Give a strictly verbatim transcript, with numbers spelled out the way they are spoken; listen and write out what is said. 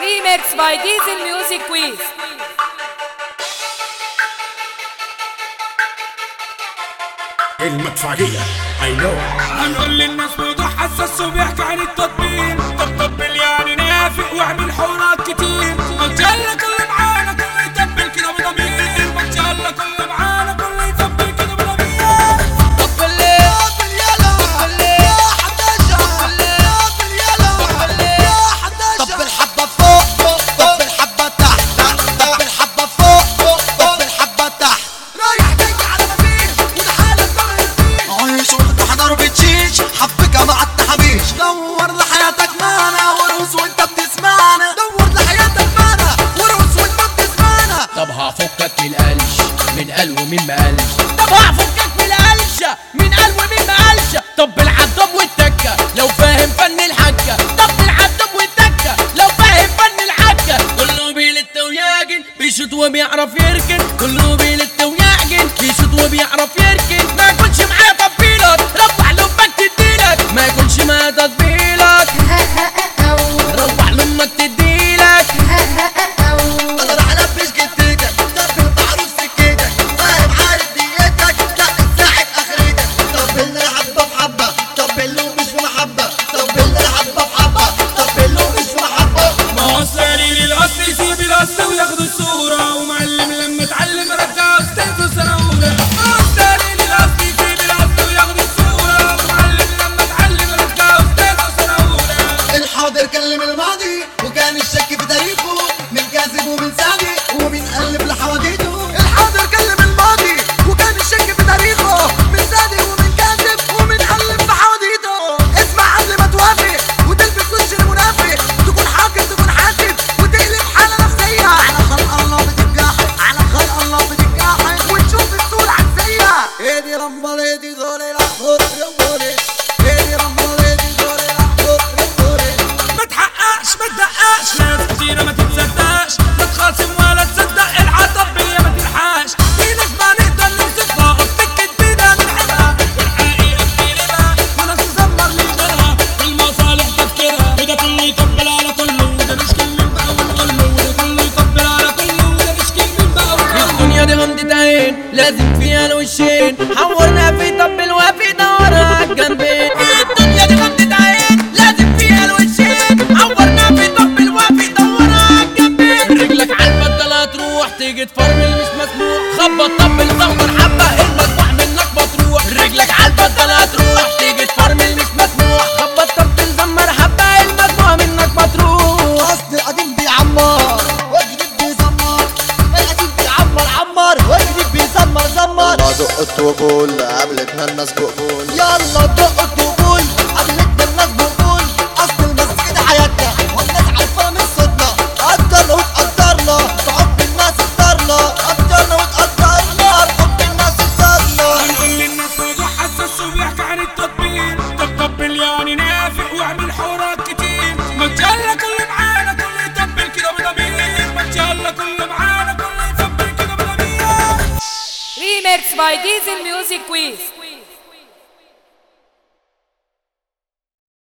Remix by Diesel Music Quiz. المدفعية I know. هنقول للناس موضوع حساس وبيحكي عن التطبيل. طب طبل يعني نافق واعمل حوارات كتير. ما تجلى كل معانا كله يطبل كده بضمير. ما تجلى كل معانا كله يطبل كده بضمير. طبل ليه طبل يلا طبل ليه يا حداشة طبل ليه طبل يلا طبل ليه يا حداشة طبل حبة فوق فوق طبل حبة تحت طبل حبة فوق فوق طبل حبة تحت. رايح جاي على ما فيش وده حالك طبل فيش. عايش وتحضر بتشيش حبك مع التحابيش. دور لحياتك معنا ورقص وانت بتسمعنا. دور لحياتك معنا ورقص وانت بتسمعنا. طب هفكك من القلش من قلب ومين ما قالش. طب هفكك من القلشة من قلب ومين ما قالش. طب العدب والتكة لو فاهم فن الحكة. طب العدب والتكة لو فاهم فن الحكة. كله بيلت ويعجن بيشوط وبيعرف يركن. كله بيلت ويعجن بيشوط وبيعرف يركن. ما يكونش معايا تطبيلك روح لأمك تديلك. ما يكونش معايا تطبيلك روح لامك تديلك. انا راح انبش جدتك طب بعروف سكتك. فاهم عارف ديتك لا الساعة اخرتك. طبلنا حبة بحبة طبلنا مش بمحبة. طبلنا حبة بحبة طبلنا مش بمحبة. ما هو السليل الأصل يسيب الأصل وياخد الصورة. ومعلم لما اتعلم رجع أستاذه سنة أولى. ما هو السليل الأصل يسيب الأصل وياخد الصورة. ومعلم لما اتعلم رجع أستاذه سنة أولى. الحاضر كلم الماضي وكان الشك في تاريخه. من كاذب ومن صادق ومن قلب لحواديته. الحاضر كلم الماضي وكان الشك في تاريخه. من صادق ومن كاذب ومن قلب لحواديته. اسمع قبل ما توافق وتلبس وش المنافق. تكون حاكم تكون حاسب وتقلب حالة نفسية. على خلق الله بتتجاحد على خلق الله بتتجاحد وتشوف الصورة عكسية. ايدي رمبل ايدي دوري الاحضر رمبولي. ايدي رمبل ايدي دوري الاحضر رمبولي. ما تحققش ما تدققش ناس كتيرة ما تتصدقش. لا تخاصم ولا تصدق العطبية ما تلحقش. في ناس ما نقدر نوصفها افتكت بينا بنحبها. والحقيقة بتقلبها وناس تزمر ليدرها. المصالح تفكيرها وده كله يطبل على كله. وده مش كلمة بقى ونقوله. وده كله يطبل على كله. وده مش كلمة بقى ونقوله. الدنيا دي غمضة عين لازم فيها الوشين. حورنا في طبل وفي دورها عالجنبين. الدنيا دي غمضة عين لازم فيها الوشين. عورنا في طبل وفي دورها عالجنبين. رجلك عالبدلة تروح تيجي تفرمل مش مسموح. خبط طبل صغر حبة المسموح منك بتروح. رجلك عالبدلة تروح تيجي تفرمل مش مسموح. خبط طبل زمر حبة المسموح منك بتروح. اصل القديم بيعمر والجديد بيزمر. القديم بيعمر عمر والجديد بيزمر زمر. يلا دق وقول قابلتنا الناس بقبول. يلا دق وقول قابلتنا الناس بقول. اصل المزيكا دي حياتنا والناس عارفة من صوتنا. قدرنا وتقدرنا بحب الناس اختارنا. قدرنا وتقدرنا بحب الناس اختارنا. هنقول للناس موضوع حساس وبيحكي عن التطبيل. طب طبل يعني نافق واعمل حوارات كتير. ما تجلى كل معانا كله يطبل كده بضمير. ما تجلى كل معانا كله يطبل كده بضمير. Remix by Diesel Music Quiz.